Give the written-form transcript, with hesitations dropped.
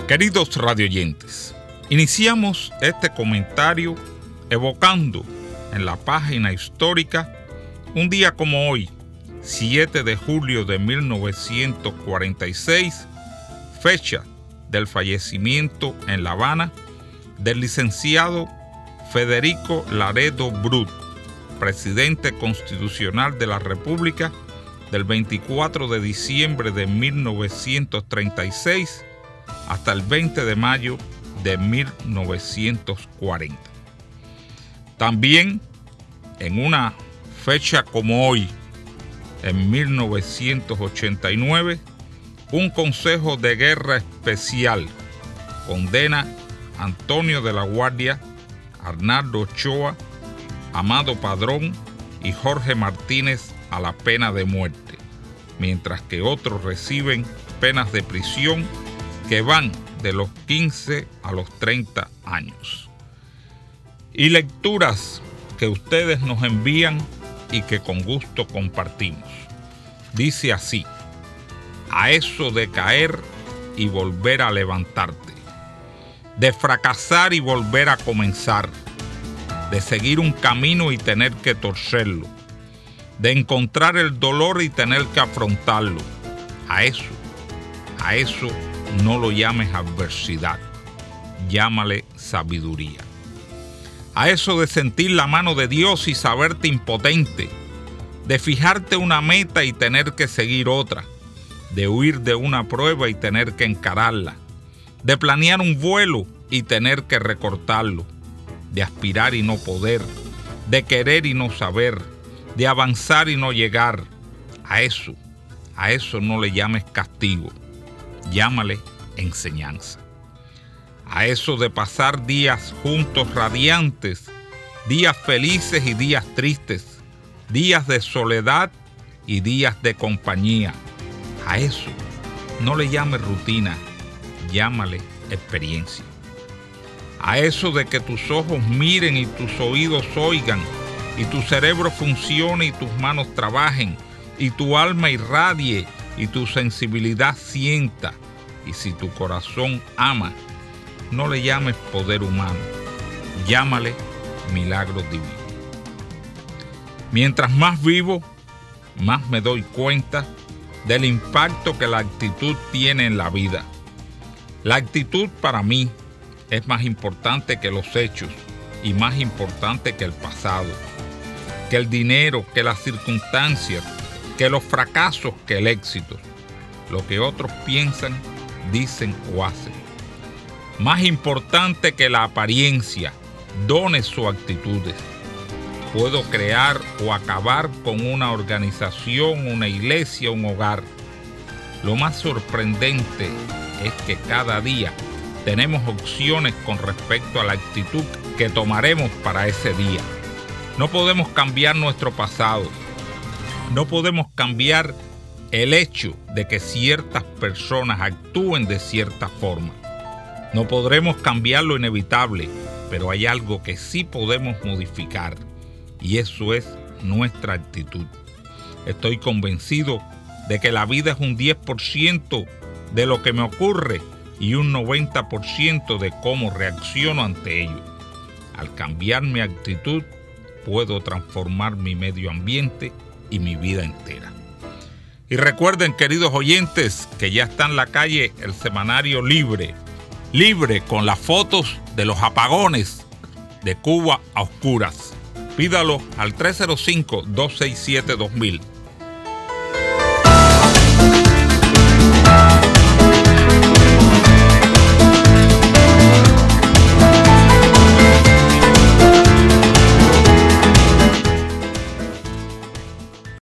Queridos radioyentes, iniciamos este comentario evocando en la página histórica un día como hoy, 7 de julio de 1946, fecha del fallecimiento en La Habana del licenciado Federico Laredo Brut, presidente constitucional de la República del 24 de diciembre de 1936 hasta el 20 de mayo de 1940. También en una fecha como hoy, en 1989, un Consejo de Guerra Especial condena a Antonio de la Guardia, Arnaldo Ochoa, Amado Padrón y Jorge Martínez a la pena de muerte, mientras que otros reciben penas de prisión que van de los 15 a los 30 años. Y lecturas que ustedes nos envían y que con gusto compartimos. Dice así: a eso de caer y volver a levantarte, de fracasar y volver a comenzar, de seguir un camino y tener que torcerlo, de encontrar el dolor y tener que afrontarlo. A eso no lo llames adversidad, llámale sabiduría. A eso de sentir la mano de Dios y saberte impotente, de fijarte una meta y tener que seguir otra, de huir de una prueba y tener que encararla, de planear un vuelo y tener que recortarlo, de aspirar y no poder, de querer y no saber, de avanzar y no llegar. A eso no le llames castigo, llámale enseñanza. A eso de pasar días juntos radiantes, días felices y días tristes, días de soledad y días de compañía. A eso no le llames rutina, llámale experiencia. A eso de que tus ojos miren y tus oídos oigan, y tu cerebro funcione y tus manos trabajen, y tu alma irradie y tu sensibilidad sienta. Y si tu corazón ama, no le llames poder humano, llámale milagro divino. Mientras más vivo, más me doy cuenta del impacto que la actitud tiene en la vida. La actitud para mí es más importante que los hechos y más importante que el pasado, que el dinero, que las circunstancias, que los fracasos, que el éxito, lo que otros piensan, dicen o hacen. Más importante que la apariencia, dones o actitudes. Puedo crear o acabar con una organización, una iglesia, un hogar. Lo más sorprendente es que cada día tenemos opciones con respecto a la actitud que tomaremos para ese día. No podemos cambiar nuestro pasado. No podemos cambiar el hecho de que ciertas personas actúen de cierta forma. No podremos cambiar lo inevitable, pero hay algo que sí podemos modificar, y eso es nuestra actitud. Estoy convencido de que la vida es un 10% de lo que me ocurre y un 90% de cómo reacciono ante ello. Al cambiar mi actitud, puedo transformar mi medio ambiente y mi vida entera. Y recuerden, queridos oyentes, que ya está en la calle el semanario Libre con las fotos de los apagones de Cuba a oscuras. Pídalo al 305-267-2000.